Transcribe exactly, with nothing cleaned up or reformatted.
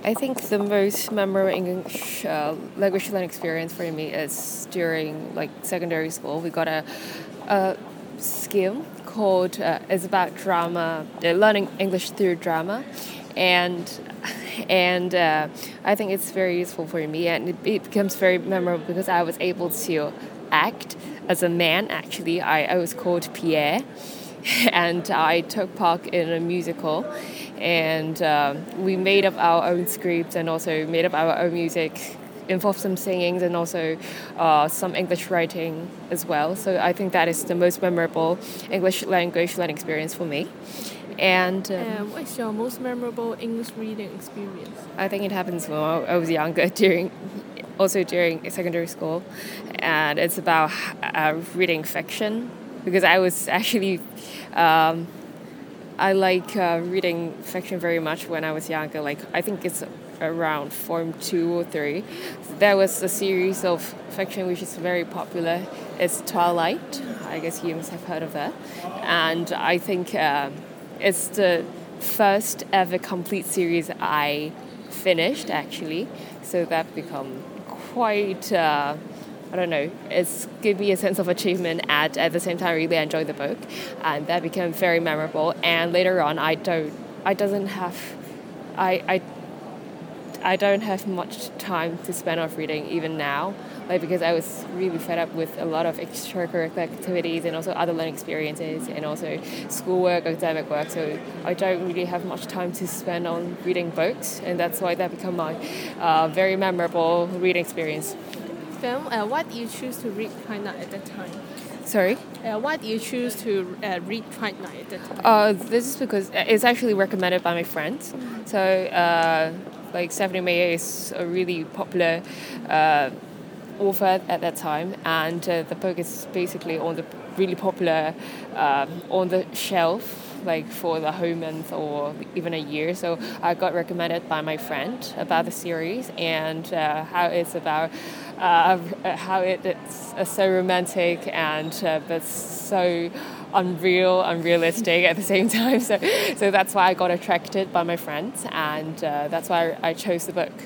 I think the most memorable English uh, language learning experience for me is during like secondary school. We got a, a skill called uh, it's about drama, uh, learning English through drama, and and uh, I think it's very useful for me, and it, it becomes very memorable because I was able to act as a man. Actually, I, I was called Pierre, and I took part in a musical, and um, we made up our own scripts and also made up our own music, involved some singing and also uh, some English writing as well. So I think that is the most memorable English language learning experience for me. And um, Uh, what's your most memorable English reading experience? I think it happens when I was younger, during also during secondary school, and it's about uh, reading fiction because I was actually um, I like uh, reading fiction very much when I was younger. Like I think it's around form two or three. There was a series of fiction which is very popular. It's Twilight. I guess you must have heard of that. And I think um, it's the first ever complete series I finished actually. So that become quite. Uh, I don't know, it's give me a sense of achievement and at the same time I really enjoy the book, and that became very memorable. And later on I don't I doesn't have I I I don't have much time to spend on reading even now, like because I was really fed up with a lot of extracurricular activities and also other learning experiences and also schoolwork, academic work, so I don't really have much time to spend on reading books, and that's why that became my uh, very memorable reading experience. Then, uh, why did you choose to read Twilight at that time? Sorry? Uh, why did you choose to uh, read Twilight at that time? Uh, this is because it's actually recommended by my friends. So, uh, like Stephanie Meyer is a really popular uh, author at that time, and uh, the book is basically on the really popular um, on the shelf, like for the whole month or even a year. So I got recommended by my friend about the series and uh, how it's about uh, how it, it's uh, so romantic and uh, but so unreal, unrealistic at the same time. So so that's why I got attracted by my friends, and uh, that's why I chose the book.